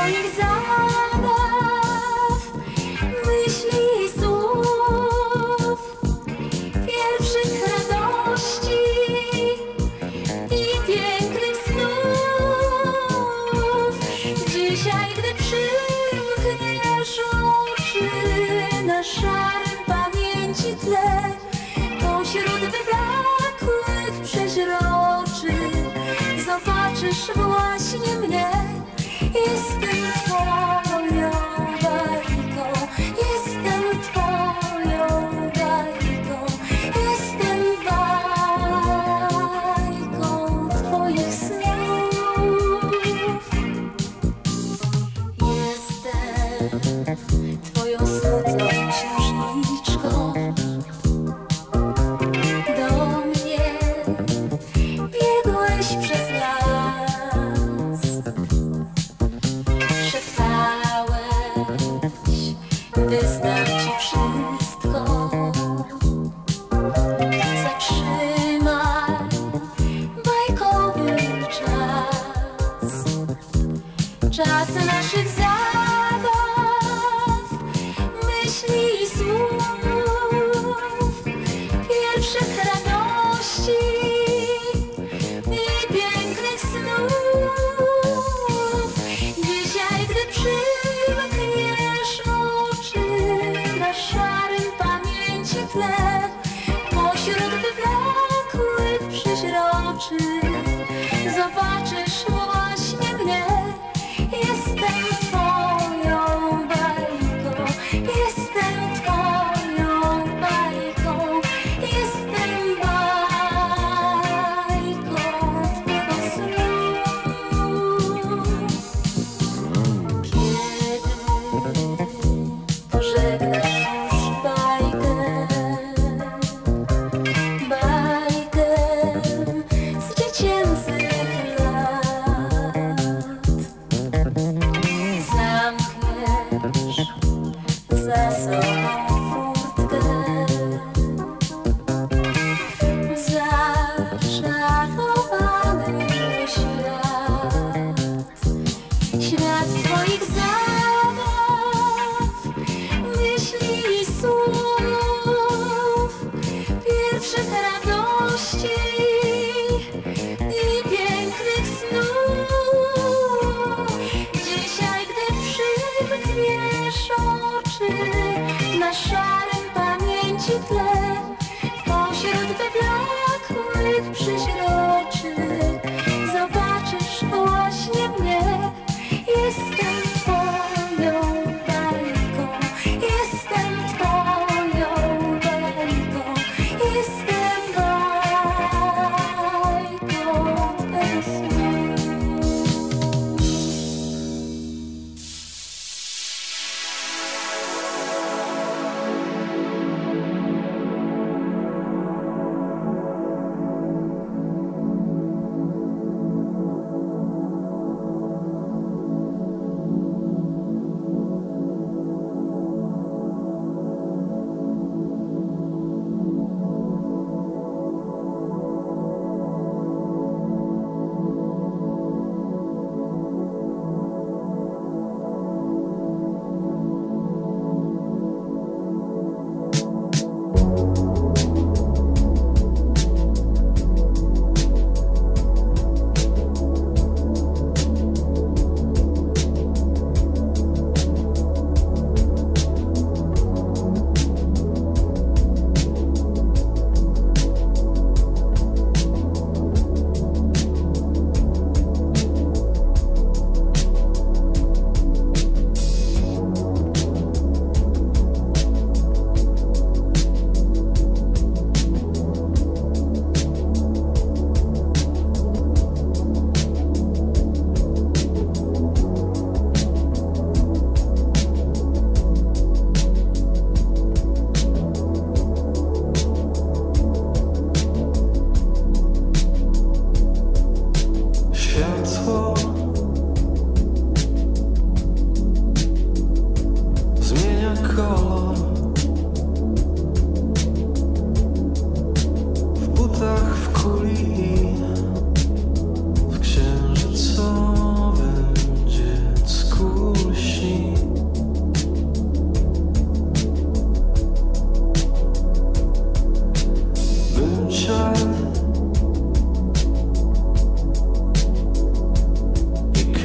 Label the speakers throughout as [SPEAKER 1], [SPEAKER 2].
[SPEAKER 1] Twoich zabaw, myśli i słów, pierwszych radości i pięknych snów. Dzisiaj, gdy przymkniesz oczy na szarym pamięci tle, pośród wyblakłych przeźroczy zobaczysz właśnie mnie. Jestem twoją bajką, jestem twoją bajką, jestem bajką twoich snów. Jestem twoją smutną księżniczką. Do mnie biegłeś przez las, szeptałeś, wyznam ci wszystko. Zatrzymaj bajkowy czas, czas naszych zabaw, myśli i słów, pierwszych radości i pięknych snów. Dzisiaj, gdy przymkniesz oczy na szarym pamięci tle, pośród wyblakłych przeźroczy zobaczysz właśnie mnie. Jestem twoją bajką, jestem twoją bajką, jestem bajką twego snu. Kiedy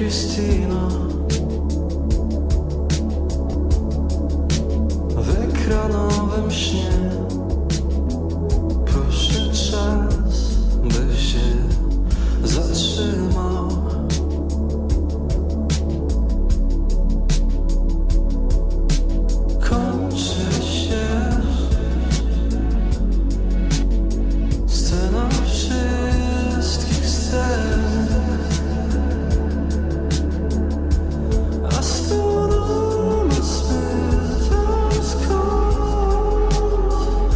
[SPEAKER 2] Christina. W ekranowym śnie proszę czas, by się zatrzymał. Kończy się scena wszystkich scen. Astronomy spytał skąd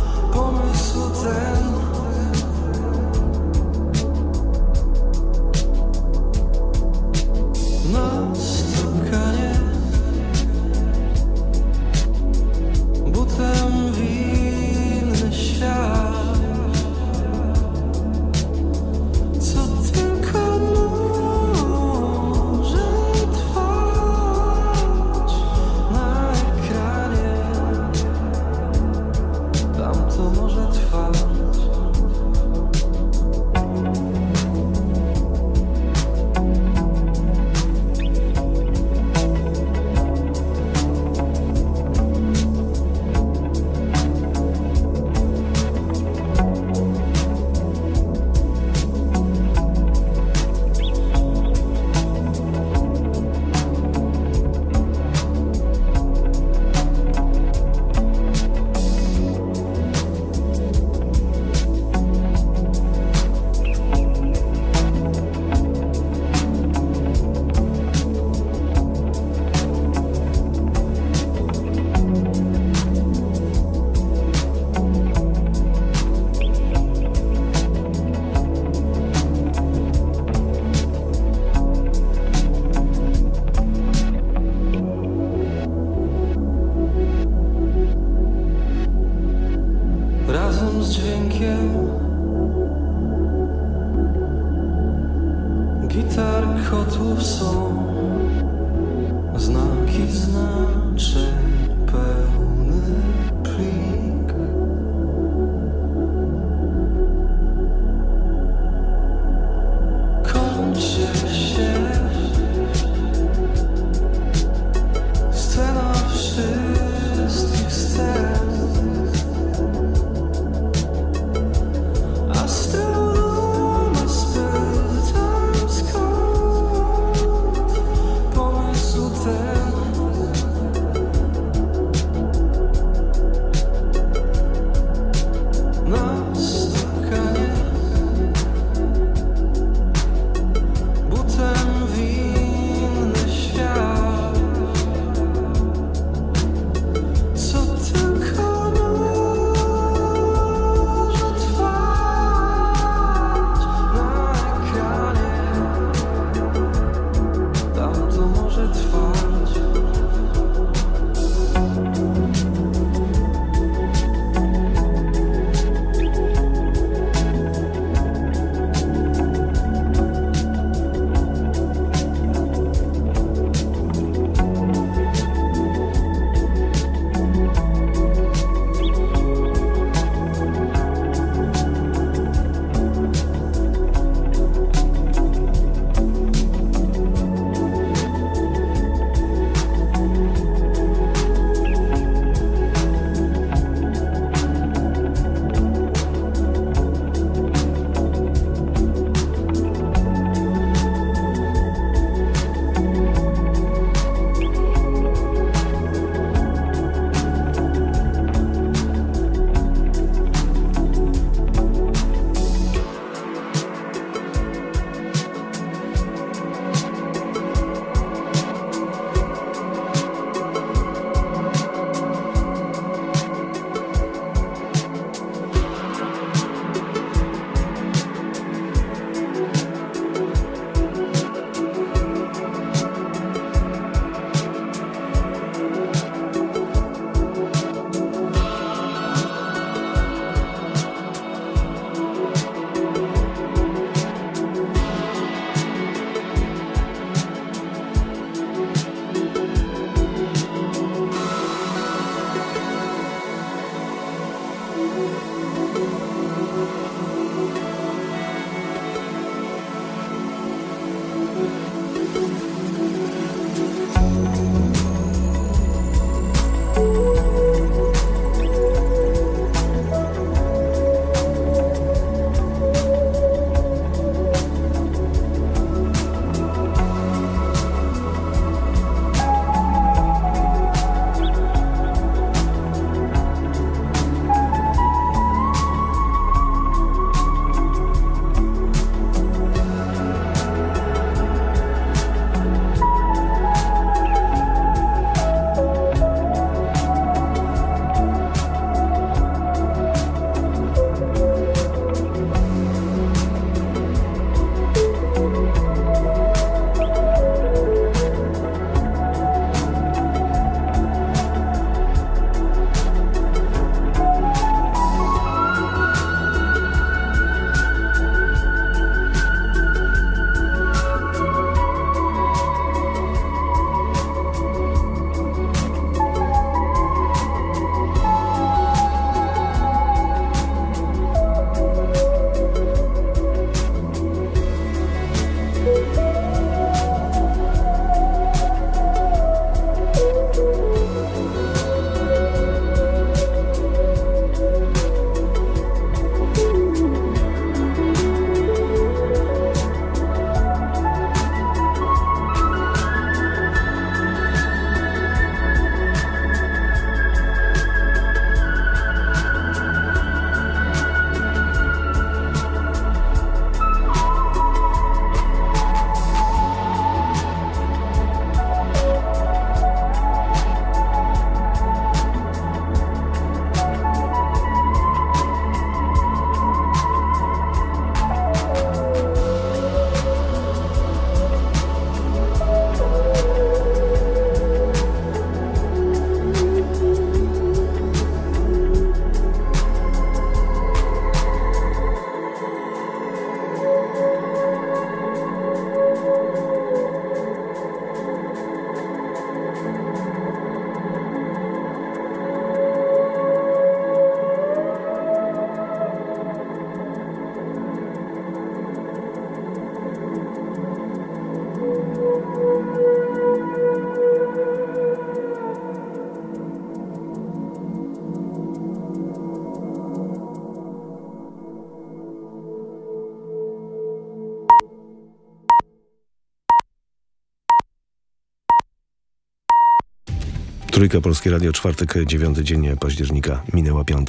[SPEAKER 3] Trójka, Polskie Radio, czwartek, 9 dzień października, minęła 5.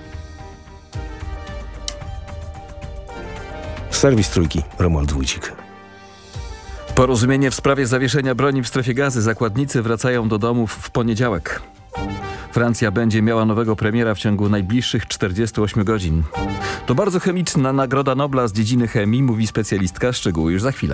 [SPEAKER 3] Serwis Trójki, Romuald Wójcik.
[SPEAKER 4] Porozumienie w sprawie zawieszenia broni w strefie Gazy. Zakładnicy wracają do domów w poniedziałek. Francja będzie miała nowego premiera w ciągu najbliższych 48 godzin. To bardzo chemiczna Nagroda Nobla z dziedziny chemii, mówi specjalistka. Szczegóły już za chwilę.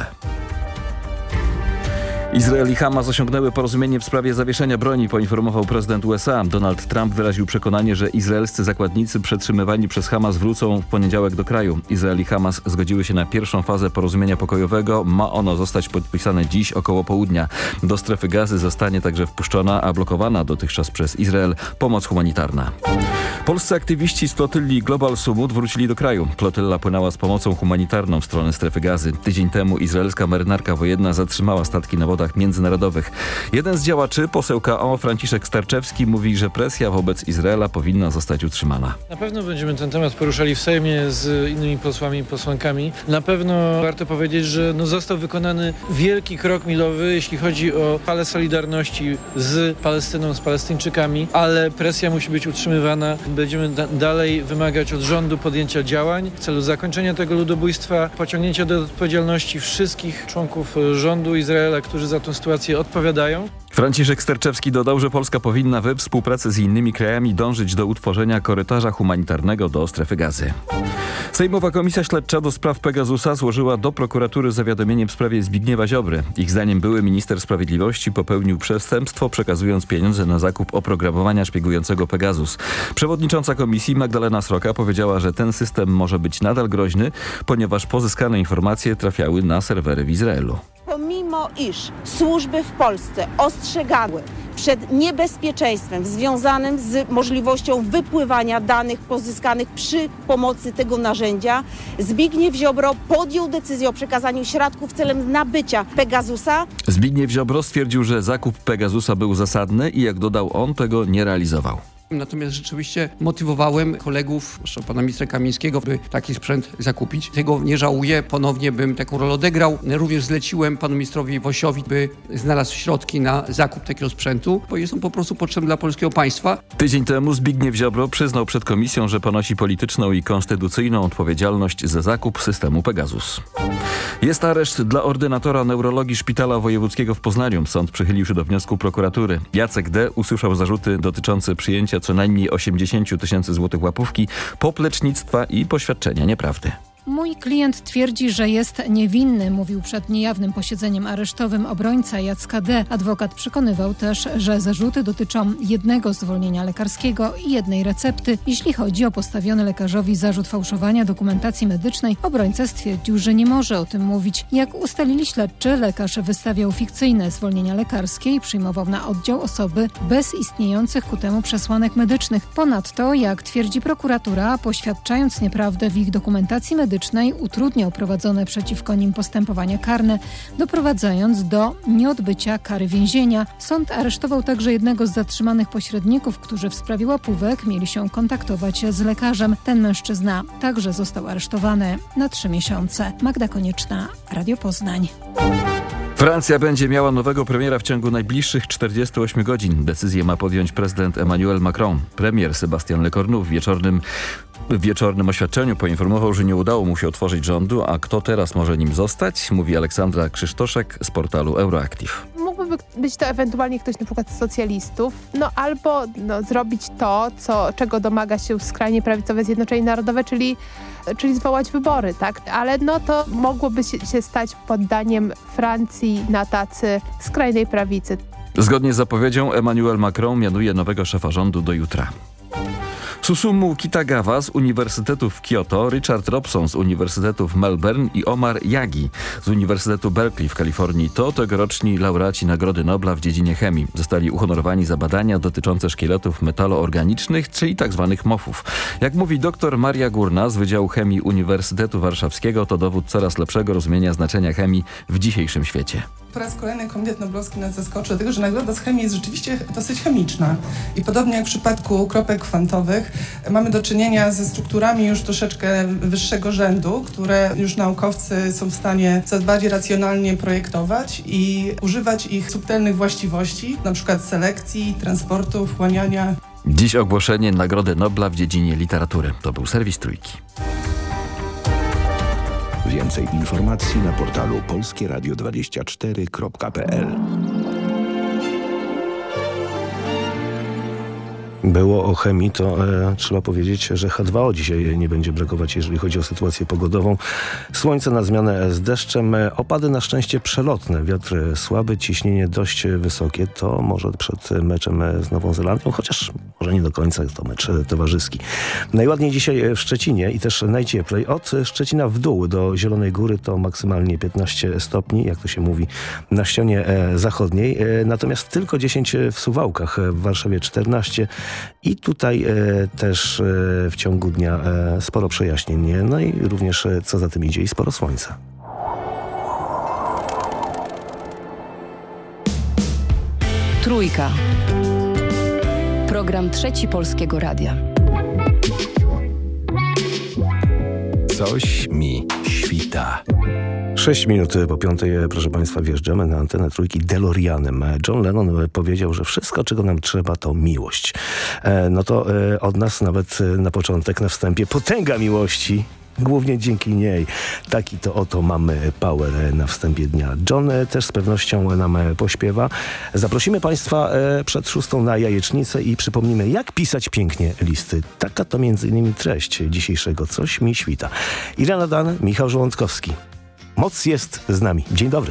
[SPEAKER 4] Izrael i Hamas osiągnęły porozumienie w sprawie zawieszenia broni, poinformował prezydent USA. Donald Trump wyraził przekonanie, że izraelscy zakładnicy przetrzymywani przez Hamas wrócą w poniedziałek do kraju. Izrael i Hamas zgodziły się na pierwszą fazę porozumienia pokojowego. Ma ono zostać podpisane dziś około południa. Do strefy Gazy zostanie także wpuszczona, a blokowana dotychczas przez Izrael pomoc humanitarna. Polscy aktywiści z flotylli Global Sumut wrócili do kraju. Flotylla płynęła z pomocą humanitarną w stronę strefy Gazy. Tydzień temu izraelska marynarka wojenna zatrzymała statki na wodach międzynarodowych. Jeden z działaczy, poseł KO Franciszek Starczewski, mówi, że presja wobec Izraela powinna zostać utrzymana.
[SPEAKER 5] Na pewno będziemy ten temat poruszali w Sejmie z innymi posłami i posłankami. Na pewno warto powiedzieć, że został wykonany wielki krok milowy, jeśli chodzi o falę solidarności z Palestyną, z Palestyńczykami, ale presja musi być utrzymywana. Będziemy dalej wymagać od rządu podjęcia działań w celu zakończenia tego ludobójstwa, pociągnięcia do odpowiedzialności wszystkich członków rządu Izraela, którzy za tę sytuację odpowiadają.
[SPEAKER 4] Franciszek Sterczewski dodał, że Polska powinna we współpracy z innymi krajami dążyć do utworzenia korytarza humanitarnego do strefy Gazy. Sejmowa Komisja Śledcza do spraw Pegasusa złożyła do prokuratury zawiadomienie w sprawie Zbigniewa Ziobry. Ich zdaniem były minister sprawiedliwości popełnił przestępstwo, przekazując pieniądze na zakup oprogramowania szpiegującego Pegasus. Przewodnicząca komisji Magdalena Sroka powiedziała, że ten system może być nadal groźny, ponieważ pozyskane informacje trafiały na serwery w Izraelu.
[SPEAKER 6] Pomimo iż służby w Polsce ostrzegały przed niebezpieczeństwem związanym z możliwością wypływania danych pozyskanych przy pomocy tego narzędzia, Zbigniew Ziobro podjął decyzję o przekazaniu środków celem nabycia Pegasusa.
[SPEAKER 4] Zbigniew Ziobro stwierdził, że zakup Pegasusa był zasadny i jak dodał on, tego nie realizował.
[SPEAKER 7] Natomiast rzeczywiście motywowałem kolegów, zwłaszcza pana ministra Kamińskiego, by taki sprzęt zakupić. Tego nie żałuję, ponownie bym taką rolę odegrał. Również zleciłem panu ministrowi Wosiowi, by znalazł środki na zakup takiego sprzętu, bo jest on po prostu potrzebny dla polskiego państwa.
[SPEAKER 4] Tydzień temu Zbigniew Ziobro przyznał przed komisją, że ponosi polityczną i konstytucyjną odpowiedzialność za zakup systemu Pegasus. Jest areszt dla ordynatora neurologii Szpitala Wojewódzkiego w Poznaniu. Sąd przychylił się do wniosku prokuratury. Jacek D. usłyszał zarzuty dotyczące przyjęcia co najmniej 80 000 złotych łapówki, poplecznictwa i poświadczenia nieprawdy.
[SPEAKER 8] Mój klient twierdzi, że jest niewinny, mówił przed niejawnym posiedzeniem aresztowym obrońca Jacka D. Adwokat przekonywał też, że zarzuty dotyczą jednego zwolnienia lekarskiego i jednej recepty. Jeśli chodzi o postawiony lekarzowi zarzut fałszowania dokumentacji medycznej, obrońca stwierdził, że nie może o tym mówić. Jak ustalili śledczy, lekarz wystawiał fikcyjne zwolnienia lekarskie i przyjmował na oddział osoby bez istniejących ku temu przesłanek medycznych. Ponadto, jak twierdzi prokuratura, poświadczając nieprawdę w ich dokumentacji medycznej, utrudniał prowadzone przeciwko nim postępowania karne, doprowadzając do nieodbycia kary więzienia. Sąd aresztował także jednego z zatrzymanych pośredników, którzy w sprawie łapówek mieli się kontaktować z lekarzem. Ten mężczyzna także został aresztowany na 3 miesiące. Magda Konieczna, Radio Poznań.
[SPEAKER 4] Francja będzie miała nowego premiera w ciągu najbliższych 48 godzin. Decyzję ma podjąć prezydent Emmanuel Macron. Premier Sébastien Lecornu w wieczornym oświadczeniu poinformował, że nie udało mu się otworzyć rządu, a kto teraz może nim zostać, mówi Aleksandra Krzysztoszek z portalu Euroactiv.
[SPEAKER 9] Mógłby być to ewentualnie ktoś na przykład z socjalistów, albo zrobić to, czego domaga się skrajnie prawicowe Zjednoczenie Narodowe, czyli zwołać wybory, tak? Ale to mogłoby się stać poddaniem Francji na tacy skrajnej prawicy.
[SPEAKER 4] Zgodnie z zapowiedzią Emmanuel Macron mianuje nowego szefa rządu do jutra. Susumu Kitagawa z Uniwersytetu w Kyoto, Richard Robson z Uniwersytetu w Melbourne i Omar Yagi z Uniwersytetu Berkeley w Kalifornii to tegoroczni laureaci Nagrody Nobla w dziedzinie chemii. Zostali uhonorowani za badania dotyczące szkieletów metaloorganicznych, czyli tzw. MOF-ów. Jak mówi dr Maria Górna z Wydziału Chemii Uniwersytetu Warszawskiego, to dowód coraz lepszego rozumienia znaczenia chemii w dzisiejszym świecie.
[SPEAKER 10] po raz kolejny Komitet Noblowski nas zaskoczył, dlatego że nagroda z chemii jest rzeczywiście dosyć chemiczna. I podobnie jak w przypadku kropek kwantowych, mamy do czynienia ze strukturami już troszeczkę wyższego rzędu, które już naukowcy są w stanie coraz bardziej racjonalnie projektować i używać ich subtelnych właściwości, na przykład selekcji, transportu, wchłaniania.
[SPEAKER 4] Dziś ogłoszenie Nagrody Nobla w dziedzinie literatury. To był serwis Trójki.
[SPEAKER 11] Więcej informacji na portalu polskieradio24.pl.
[SPEAKER 3] Było o chemii, to trzeba powiedzieć, że H2O dzisiaj nie będzie brakować, jeżeli chodzi o sytuację pogodową. Słońce na zmianę z deszczem, opady na szczęście przelotne, wiatr słaby, ciśnienie dość wysokie. To może przed meczem z Nową Zelandią, chociaż może nie do końca, to mecz towarzyski. Najładniej dzisiaj w Szczecinie i też najcieplej. Od Szczecina w dół do Zielonej Góry to maksymalnie 15 stopni, jak to się mówi, na ścianie zachodniej. Natomiast tylko 10 w Suwałkach, w Warszawie 14. I tutaj też w ciągu dnia sporo przejaśnień, no i również co za tym idzie i sporo słońca.
[SPEAKER 12] Trójka. Program Trzeci Polskiego Radia.
[SPEAKER 11] Coś mi świta.
[SPEAKER 3] 6 minut po 5, proszę Państwa, wjeżdżamy na antenę Trójki DeLoreanem. John Lennon powiedział, że wszystko, czego nam trzeba, to miłość. No to od nas nawet na początek, na wstępie, potęga miłości. Głównie dzięki niej. Taki to oto mamy power na wstępie dnia. John też z pewnością nam pośpiewa. Zaprosimy Państwa przed 6 na jajecznicę i przypomnimy, jak pisać pięknie listy. Taka to m.in. treść dzisiejszego Coś mi świta. Irena Dan, Michał Żołądkowski. Moc jest z nami. Dzień dobry.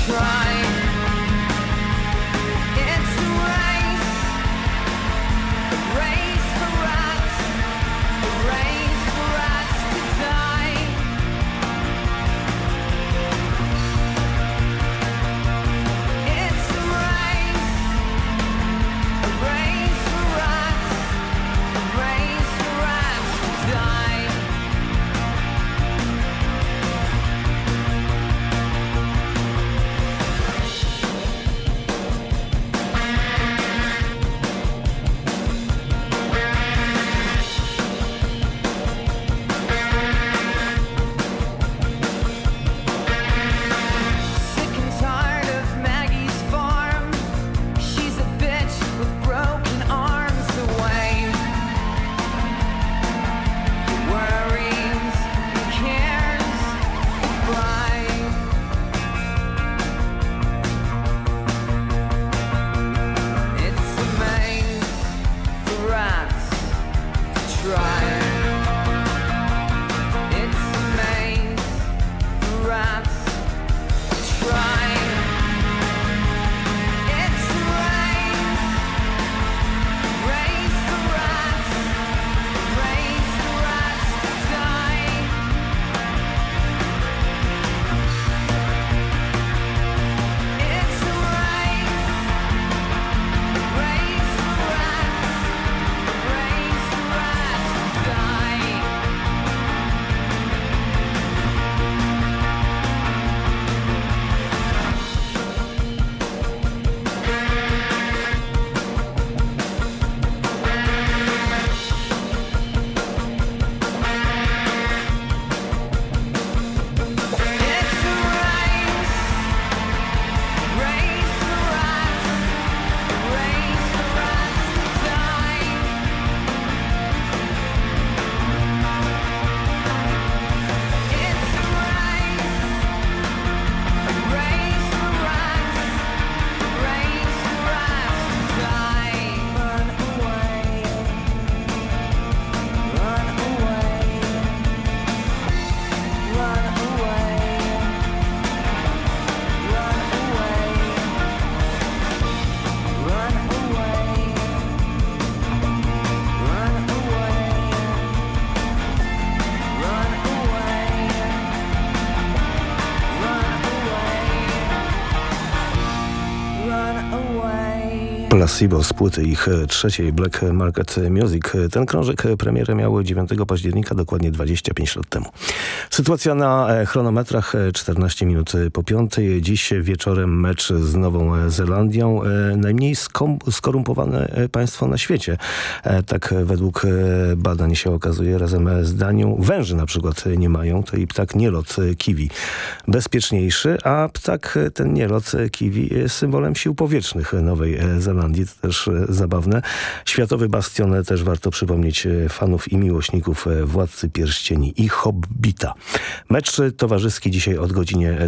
[SPEAKER 3] Placebo z płyty ich trzeciej Black Market Music. Ten krążek premierę miał 9 października, dokładnie 25 lat temu. Sytuacja na chronometrach 14 minut po 5. Dziś wieczorem mecz z Nową Zelandią. Najmniej skorumpowane państwo na świecie. Tak według badań się okazuje. Razem z Danią węży na przykład nie mają. To i ptak nielot kiwi bezpieczniejszy, a ptak ten nielot kiwi jest symbolem sił powietrznych Nowej Zelandii. To też zabawne. Światowy bastion też warto przypomnieć fanów i miłośników Władcy Pierścieni i Hobbita. Mecz towarzyski dzisiaj od godzinie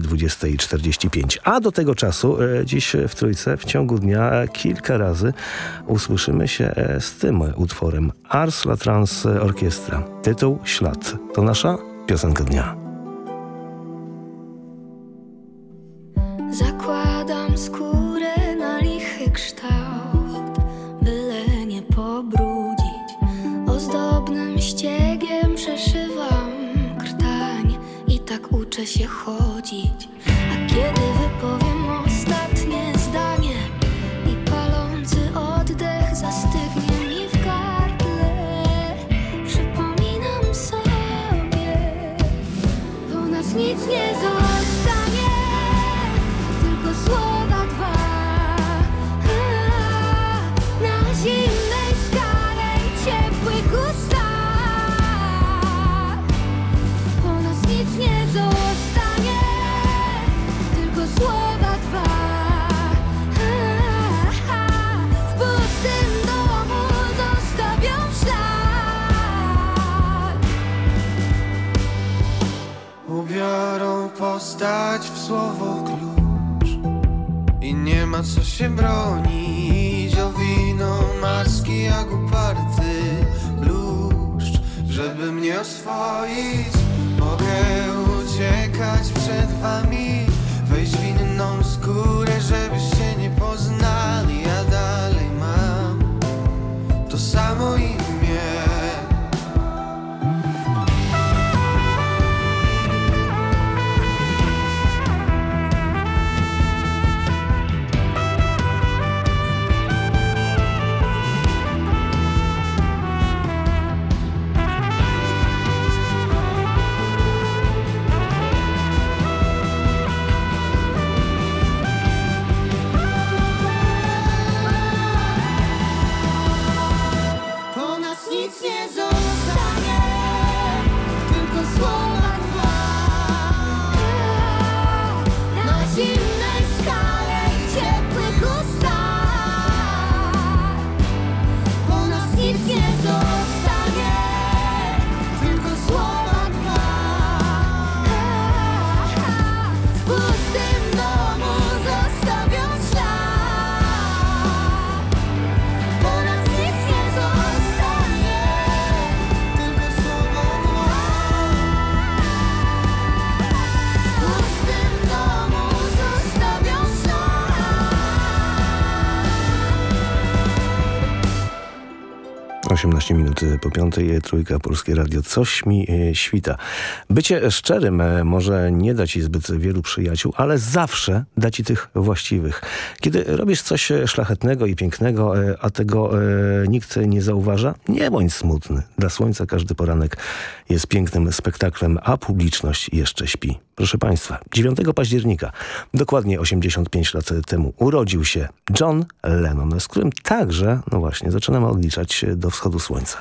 [SPEAKER 3] 20:45. A do tego czasu dziś w Trójce w ciągu dnia kilka razy usłyszymy się z tym utworem Ars La Trans Orkiestra. Tytuł Ślad. To nasza piosenka dnia.
[SPEAKER 1] Zakładam skórę na lichy kształt, byle nie pobrudzić. Ozdobnym ściegiem przeszywam krtań i tak uczę się chodzić. A kiedy wypowiem ostatnie zdanie i palący oddech zastygnie mi w gardle, przypominam sobie, po nas nic nie zostanie, tylko słowa dwa. Na zimnej skale i ciepłych ustach, po nas nic nie zostanie, tylko słowa dwa. W pustym domu zostawią ślad.
[SPEAKER 2] Ubiorą postać w słowo klucz i nie ma co się bronić. Owiną maski jak uparty bluszcz, żeby mnie oswoić. Mogę uciekać przed wami, wejść w inną
[SPEAKER 3] 18 minut po 5:00, Trójka, Polskie Radio. Coś mi świta. Bycie szczerym może nie da ci zbyt wielu przyjaciół, ale zawsze da ci tych właściwych. Kiedy robisz coś szlachetnego i pięknego, a tego nikt nie zauważa, nie bądź smutny. Dla Słońca każdy poranek jest pięknym spektaklem, a publiczność jeszcze śpi. Proszę Państwa, 9 października, dokładnie 85 lat temu, urodził się John Lennon, z którym także, no właśnie, zaczynamy odliczać do wschodu słońca.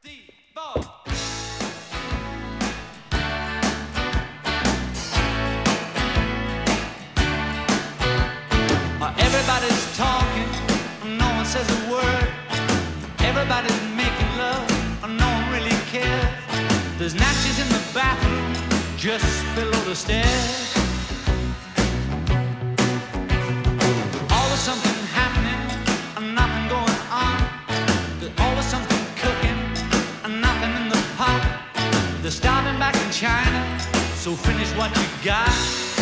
[SPEAKER 13] Everybody's talking, no one says a word. Everybody's making love, no one really cares. There's matches in the bathroom, just below the stairs. Always something happening, and nothing going on. There's always something cooking, and nothing in the pot. They're starting back in China, so finish what you got.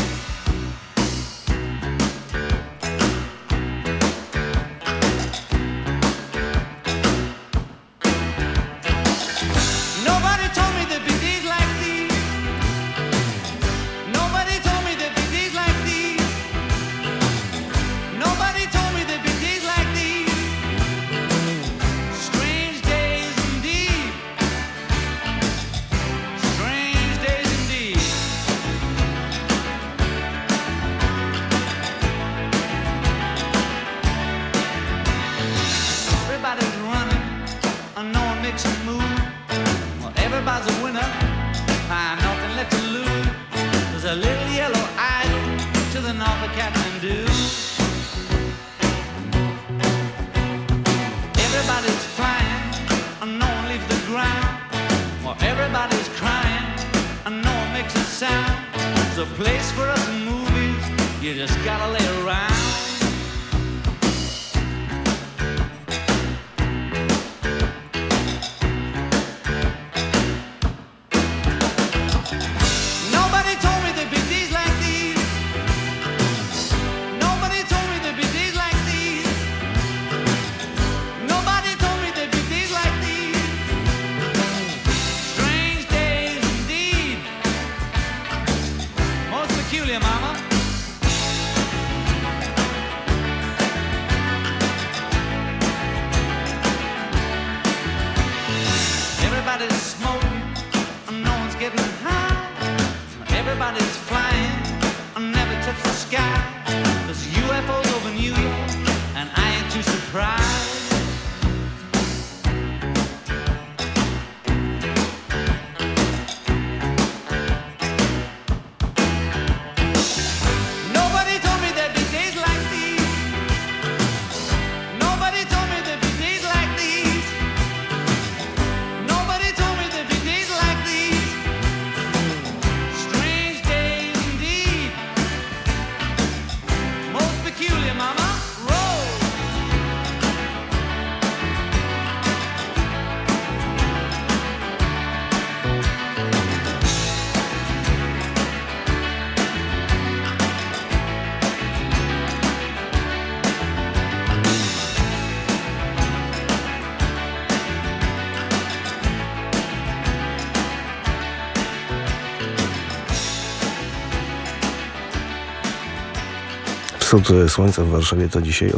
[SPEAKER 3] Wschód słońca w Warszawie to dzisiaj o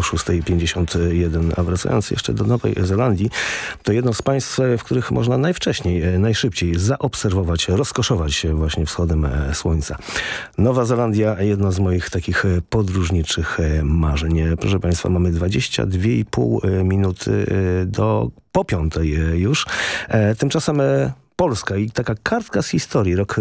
[SPEAKER 3] 6:51. A wracając jeszcze do Nowej Zelandii, to jedno z państw, w których można najwcześniej, najszybciej zaobserwować, rozkoszować się właśnie wschodem słońca. Nowa Zelandia, jedno z moich takich podróżniczych marzeń. Proszę Państwa, mamy 22,5 minuty po 5:00 już. Tymczasem Polska i taka kartka z historii, rok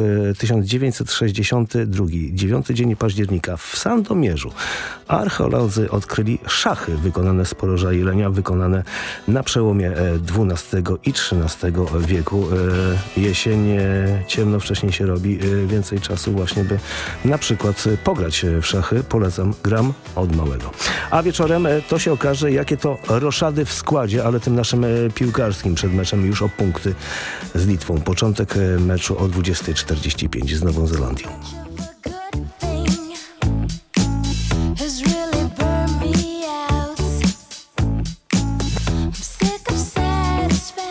[SPEAKER 3] 1962, 9 dzień października w Sandomierzu. Archeolodzy odkryli szachy wykonane z poroża jelenia, wykonane na przełomie XII i XIII wieku. Jesień, ciemno wcześniej się robi, więcej czasu właśnie, by na przykład pograć w szachy. Polecam, gram od małego. A wieczorem to się okaże, jakie to roszady w składzie, ale tym naszym piłkarskim przed meczem już o punkty z Litwą. Początek meczu o 20:45 z Nową Zelandią.
[SPEAKER 1] Has really burned me out. I'm sick of satisfaction.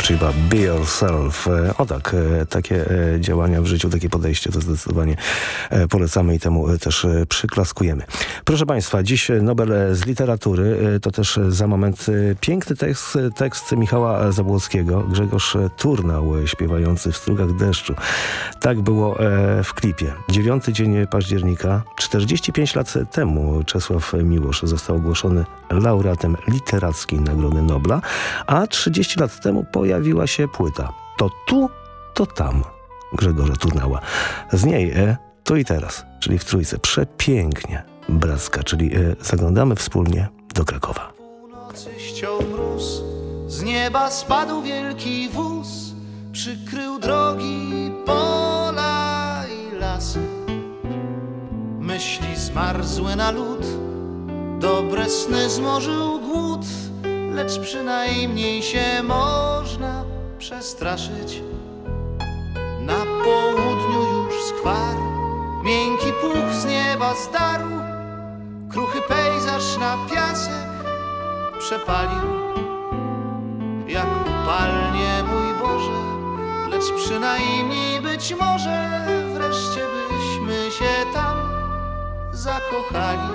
[SPEAKER 3] czyli Be Yourself. O tak, takie działania w życiu, takie podejście to zdecydowanie polecamy i temu też przyklaskujemy. Proszę Państwa, dziś Nobel z literatury, to też za moment piękny tekst Michała Zabłockiego, Grzegorz Turnał śpiewający w strugach deszczu. Tak było w klipie. 9 dzień października, 45 lat temu Czesław Miłosz został ogłoszony laureatem literackiej Nagrody Nobla, a 30 lat temu pojawiła się płyta To tu, to tam Grzegorza Turnała. Z niej Tu i teraz, czyli w trójce, przepięknie bracka, czyli zaglądamy wspólnie do Krakowa.
[SPEAKER 2] Północy ściął mróz, z nieba spadł wielki wóz, przykrył drogi, pola i lasy. Myśli zmarzłe na lód, dobre sny zmorzył głód, lecz przynajmniej się można przestraszyć. Na południu już skwar, miękki puch z nieba zdarł, kruchy pejzaż na piasek przepalił. Jak upalnie, mój Boże, lecz przynajmniej być może wreszcie byśmy się tam zakochali.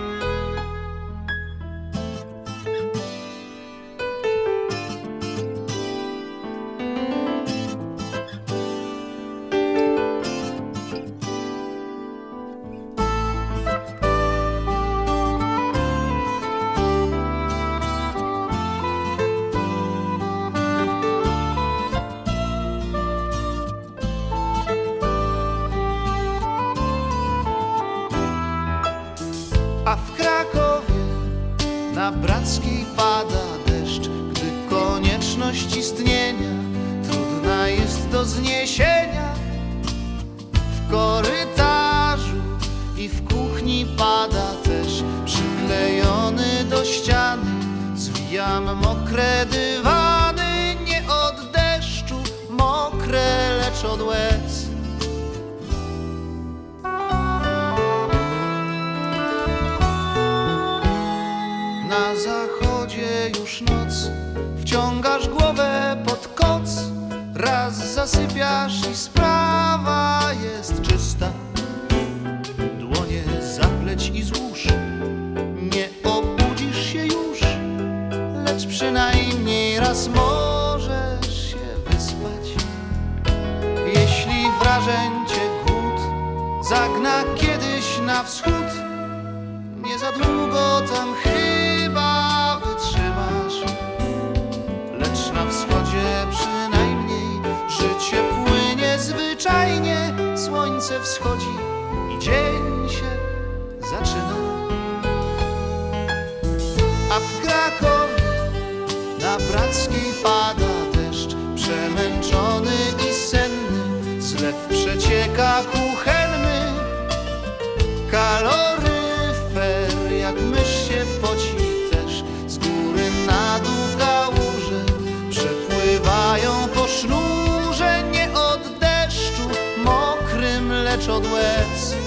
[SPEAKER 2] A w Krakowie na Brackiej pada deszcz, gdy konieczność istnienia trudna jest do zniesienia. W korytarzu i w kuchni pada też, przyklejony do ściany zwijam mokre dywany, nie od deszczu mokre, lecz od łez. Na zachodzie już noc, wciągasz głowę pod koc, raz zasypiasz i sprawa jest czysta. Dłonie zapleć i złóż, nie obudzisz się już, lecz przynajmniej raz możesz się wyspać. Jeśli wrażeń cię głód zagna kiedyś na wschód, nie za długo tam chyba wytrzymasz, lecz na wschodzie przynajmniej życie płynie zwyczajnie. Słońce wschodzi i dzień się zaczyna. A w Krakowie na Brackiej pada deszcz, przemęczony i senny, zlew przecieka kuchenny. Kaloryfer jak mysz się poci też, z góry na dół kałuże przepływają po sznurze, nie od deszczu mokrym, lecz od łez.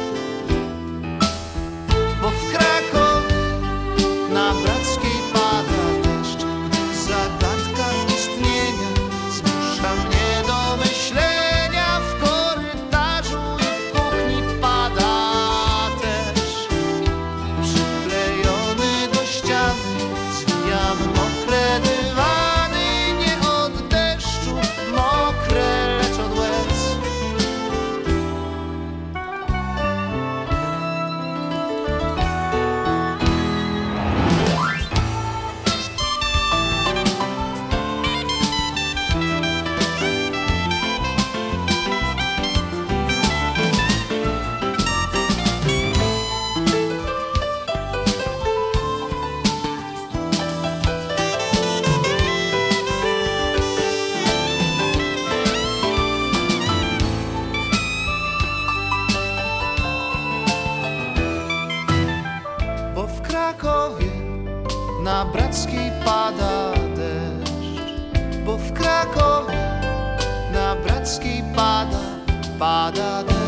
[SPEAKER 2] Bo w Krakowie na Brackiej pada deszcz, gdy zagadka istnienia zmusza mnie do myślenia. W korytarzu i w kuchni pada też, przyklejony do ściany zwijam mokre dywany, nie od deszczu mokre, lecz od łez. Bo w Krakowie na Brackiej pada deszcz, bo w Krakowie na Brackiej pada deszcz, pada deszcz.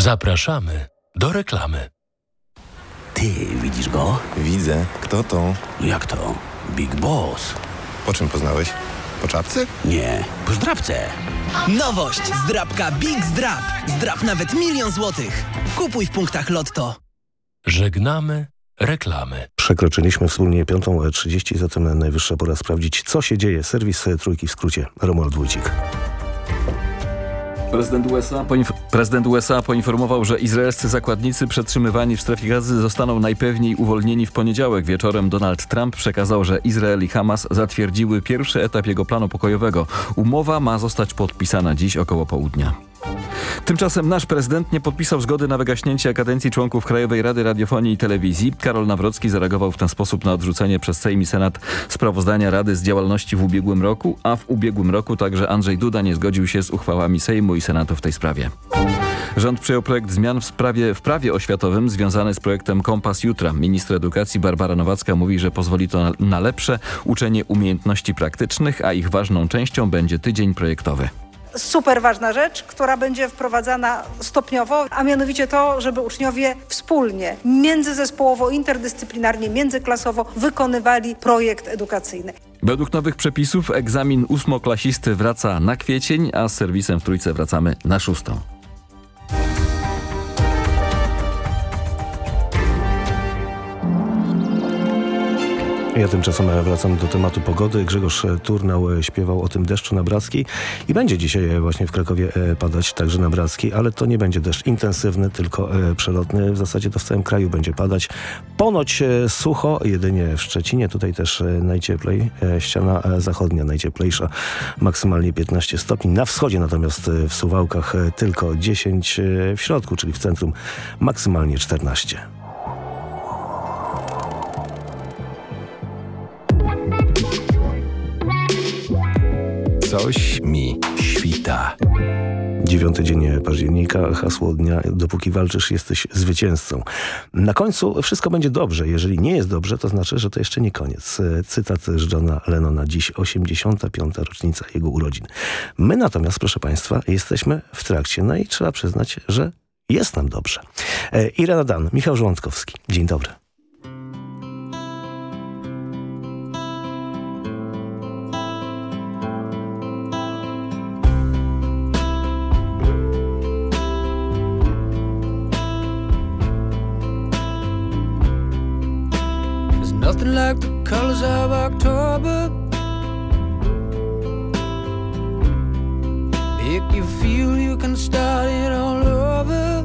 [SPEAKER 14] Zapraszamy do reklamy.
[SPEAKER 15] Ty, widzisz go?
[SPEAKER 16] Widzę. Kto to?
[SPEAKER 15] Jak to? Big Boss.
[SPEAKER 16] Po czym poznałeś? Po czapce?
[SPEAKER 15] Nie, po zdrabce.
[SPEAKER 17] Nowość! Zdrabka Big Zdrab. Zdrab nawet 1 000 000 złotych. Kupuj w punktach Lotto.
[SPEAKER 14] Żegnamy reklamy.
[SPEAKER 3] Przekroczyliśmy wspólnie 5:30, zatem najwyższa pora sprawdzić, co się dzieje. Serwis Trójki w skrócie. Romuald Wójcik.
[SPEAKER 4] Prezydent USA poinformował, że izraelscy zakładnicy przetrzymywani w strefie Gazy zostaną najpewniej uwolnieni w poniedziałek. Wieczorem Donald Trump przekazał, że Izrael i Hamas zatwierdziły pierwszy etap jego planu pokojowego. Umowa ma zostać podpisana dziś około południa. Tymczasem nasz prezydent nie podpisał zgody na wygaśnięcie kadencji członków Krajowej Rady Radiofonii i Telewizji. Karol Nawrocki zareagował w ten sposób na odrzucenie przez Sejm i Senat sprawozdania Rady z działalności w ubiegłym roku, a w ubiegłym roku także Andrzej Duda nie zgodził się z uchwałami Sejmu i Senatu w tej sprawie. Rząd przyjął projekt zmian w prawie oświatowym związany z projektem Kompas Jutra. Minister edukacji Barbara Nowacka mówi, że pozwoli to na lepsze uczenie umiejętności praktycznych, a ich ważną częścią będzie tydzień projektowy.
[SPEAKER 18] Super ważna rzecz, która będzie wprowadzana stopniowo, a mianowicie to, żeby uczniowie wspólnie, międzyzespołowo, interdyscyplinarnie, międzyklasowo wykonywali projekt edukacyjny.
[SPEAKER 4] Według nowych przepisów egzamin 8-klasisty wraca na kwiecień, a z serwisem w Trójce wracamy na 6.
[SPEAKER 3] Ja tymczasem wracam do tematu pogody. Grzegorz Turnał śpiewał o tym deszczu na Brackiej i będzie dzisiaj właśnie w Krakowie padać także na Brackiej, ale to nie będzie deszcz intensywny, tylko przelotny. W zasadzie to w całym kraju będzie padać. Ponoć sucho, jedynie w Szczecinie, tutaj też najcieplej. Ściana zachodnia najcieplejsza, maksymalnie 15 stopni. Na wschodzie natomiast w Suwałkach tylko 10, w środku, czyli w centrum maksymalnie 14.
[SPEAKER 11] Coś mi świta.
[SPEAKER 3] 9 dzień października, hasło dnia: dopóki walczysz, jesteś zwycięzcą. Na końcu wszystko będzie dobrze. Jeżeli nie jest dobrze, to znaczy, że to jeszcze nie koniec. Cytat z Johna Lennona. Dziś 85. rocznica jego urodzin. My natomiast, proszę Państwa, jesteśmy w trakcie. No i trzeba przyznać, że jest nam dobrze. Irena Dan, Michał Żołądkowski. Dzień dobry.
[SPEAKER 19] Nothing like the colors of October. Make you feel you can start it all over.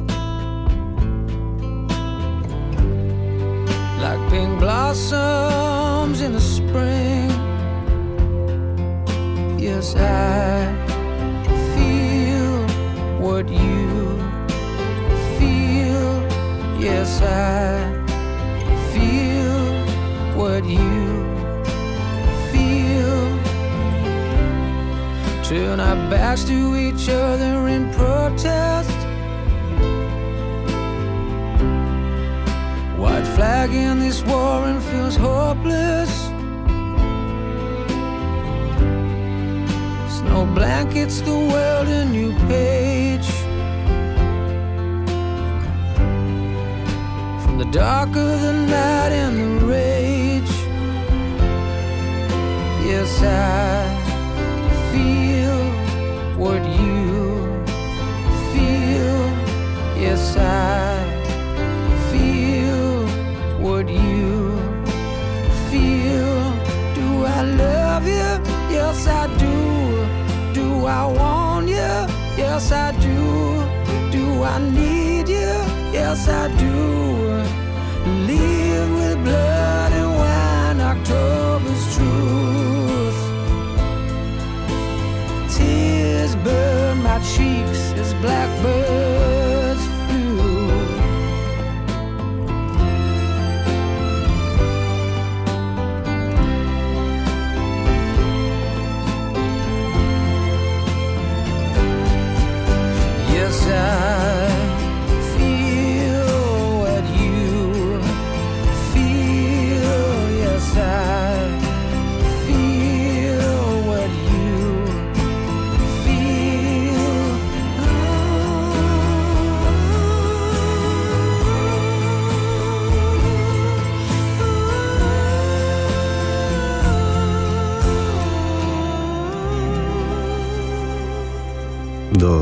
[SPEAKER 19] Like pink blossoms in the spring. Yes, I feel what you feel. Yes, I feel what you feel. Turn our backs to each other in protest. White flag in this war and feels hopeless. Snow blankets the world a new page. From the dark of the night and the rage. Yes, I feel what you feel. Yes, I feel what you feel. Do I love you? Yes, I do. Do I want you? Yes, I do. Do I need you? Yes, I do. Live with blood and wine, October's truth. Tears burn my cheeks as blackbirds flew. Yes, I feel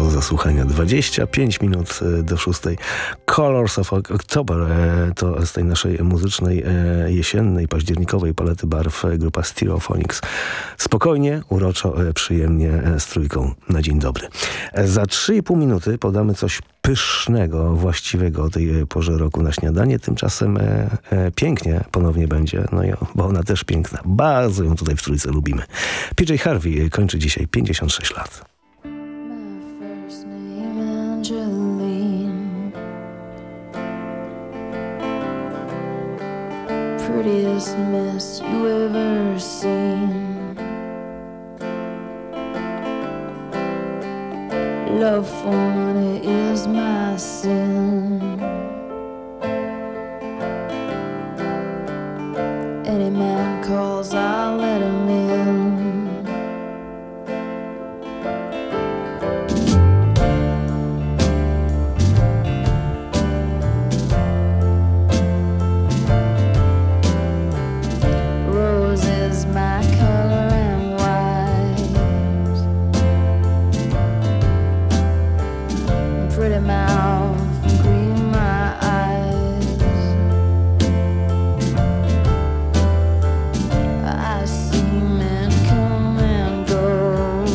[SPEAKER 3] do zasłuchania. 25 minut do 6. Colors of October to z tej naszej muzycznej, jesiennej, październikowej palety barw grupa Stereophonics. Spokojnie, uroczo, przyjemnie z trójką na dzień dobry. Za 3,5 minuty podamy coś pysznego, właściwego o tej porze roku na śniadanie. Tymczasem pięknie ponownie będzie, no bo ona też piękna. Bardzo ją tutaj w trójce lubimy. PJ Harvey kończy dzisiaj 56 lat.
[SPEAKER 1] Prettiest mess you ever seen. Love for money is my sin. Any man calls, I'll let him in. Rose is my color and white. Pretty mouth, green my eyes. I see men come and go,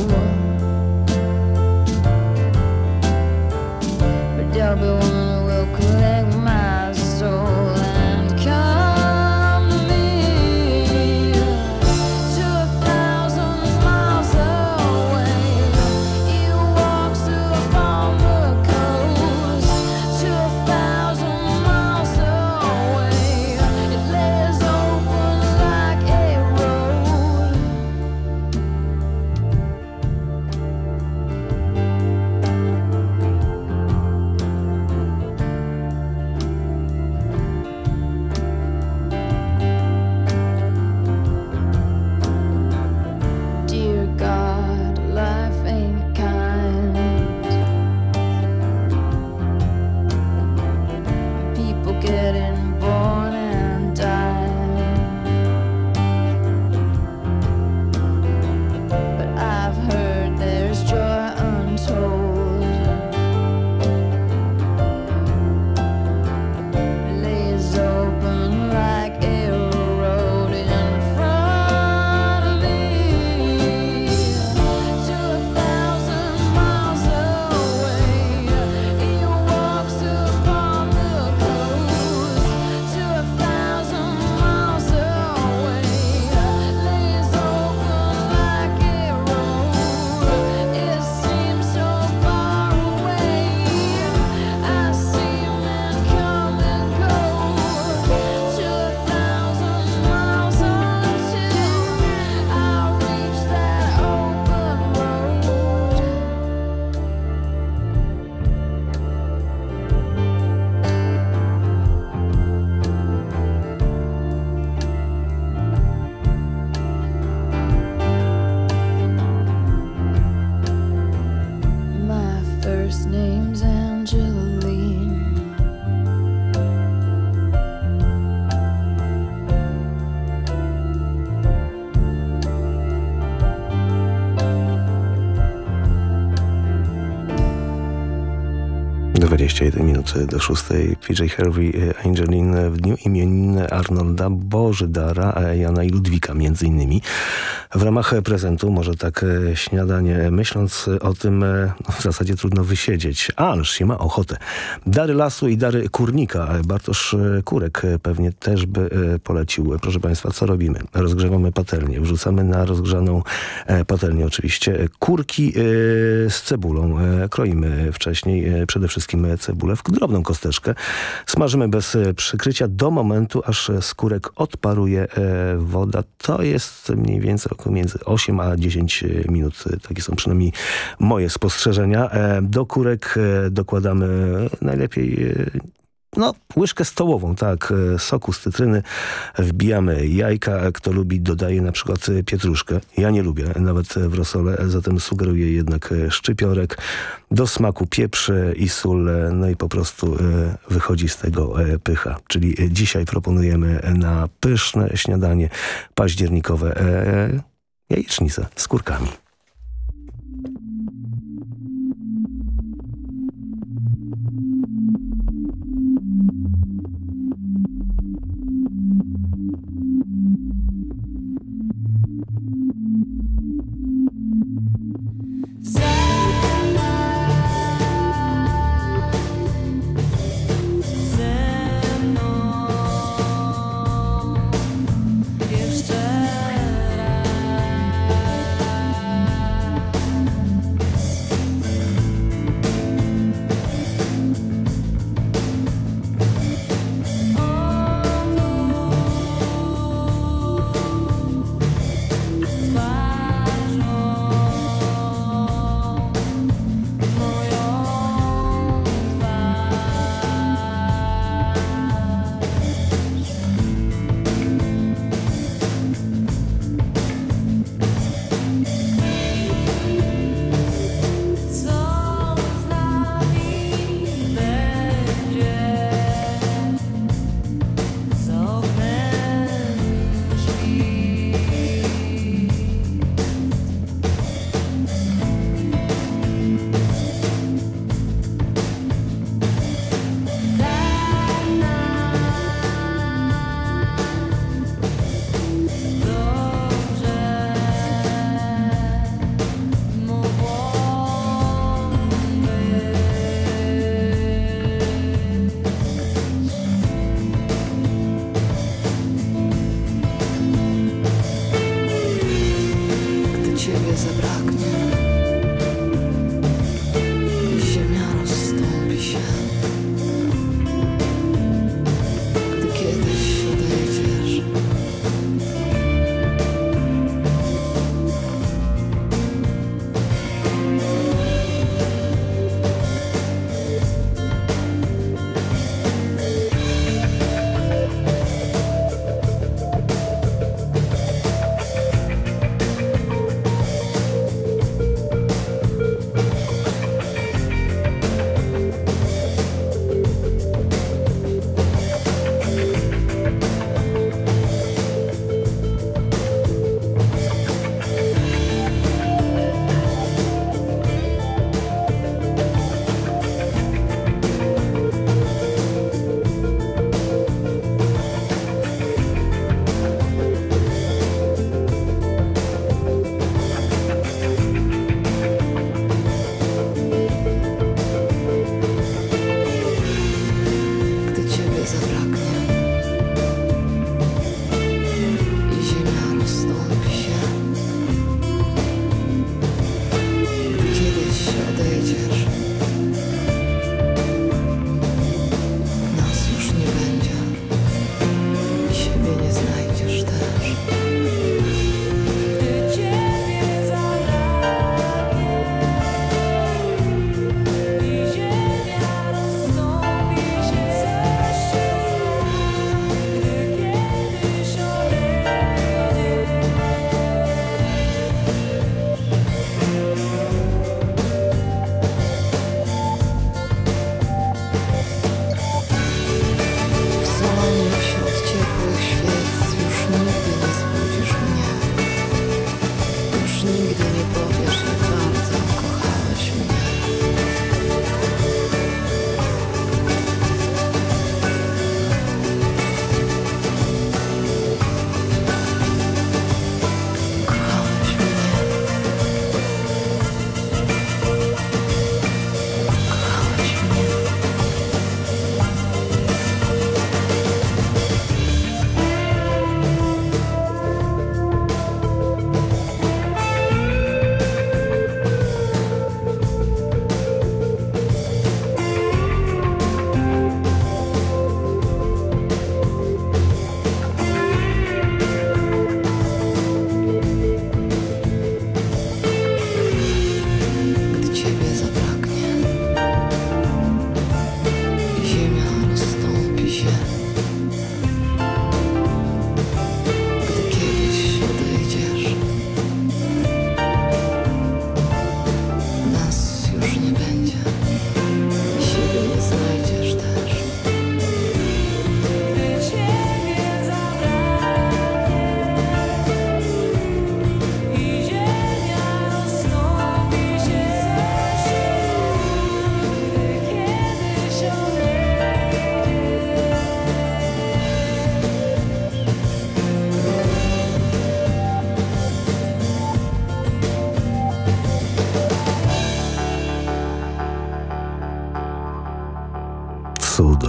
[SPEAKER 1] but there'll be one who will collect my soul and come to me. 2,000 miles away, he walks upon the coast. 2,000 miles away, it lays open like a road. Dear God, life ain't kind. People getting born and dying. But I've heard there's joy untold. It lays open like a road in front of me. 2,000 miles away, he walks upon the coast. 2,000 miles away, lays open like a road. It seems so far away. I see men come and go. 2,000 miles until I reach that open road. My first name's Angeline.
[SPEAKER 3] Do 21 minut do 6. PJ Harvey, Angeline w dniu imienin Arnolda Bożydara, Jana i Ludwika między innymi. W ramach prezentu może tak śniadanie, myśląc o tym, w zasadzie trudno wysiedzieć, ależ się ma ochotę. Dary lasu i dary kurnika. Bartosz Kurek pewnie też by polecił. Proszę Państwa, co robimy? Rozgrzewamy patelnię, wrzucamy na rozgrzaną patelnię oczywiście kurki z cebulą. Kroimy wcześniej przede wszystkim cebulę w drobną kosteczkę. Smażymy bez przykrycia do momentu, aż skórek odparuje woda. To jest mniej więcej między 8 a 10 minut. Takie są przynajmniej moje spostrzeżenia. Do kurek dokładamy najlepiej łyżkę stołową, tak, soku z cytryny, wbijamy jajka, kto lubi dodaje na przykład pietruszkę, ja nie lubię, nawet w rosole, zatem sugeruję jednak szczypiorek, do smaku pieprz i sól, no i po prostu wychodzi z tego pycha, czyli dzisiaj proponujemy na pyszne śniadanie październikowe jajecznicę z kurkami.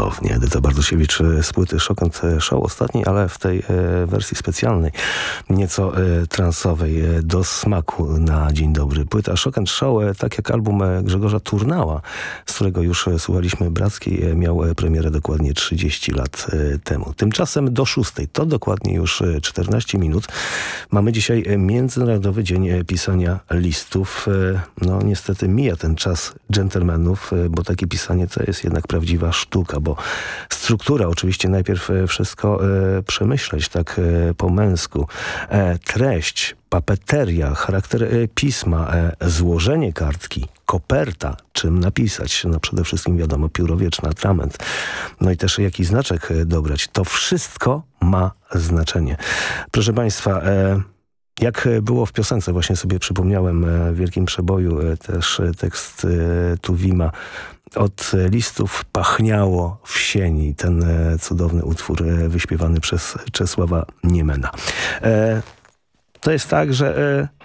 [SPEAKER 3] cudownie. Edyta Bartosiewicz z płyty Shock and Show ostatniej, ale w tej wersji specjalnej, nieco transowej, do smaku na dzień dobry. Płyta Shock and Show, tak jak album Grzegorza Turnała, z którego już słuchaliśmy Brackiej, miał premierę dokładnie 30 lat temu. Tymczasem do 6, to dokładnie już 14 minut. Mamy dzisiaj Międzynarodowy Dzień Pisania Listów. No niestety mija ten czas dżentelmenów, bo takie pisanie to jest jednak prawdziwa sztuka, bo struktura, oczywiście najpierw wszystko przemyśleć tak po męsku. Treść, papeteria, charakter pisma, złożenie kartki, koperta, czym napisać, no przede wszystkim wiadomo pióro wieczne, atrament, no i też jaki znaczek dobrać. To wszystko ma znaczenie. Proszę Państwa, jak było w piosence, właśnie sobie przypomniałem w Wielkim Przeboju też tekst Tuwima. Od listów pachniało w sieni. Ten cudowny utwór wyśpiewany przez Czesława Niemena. To jest tak, że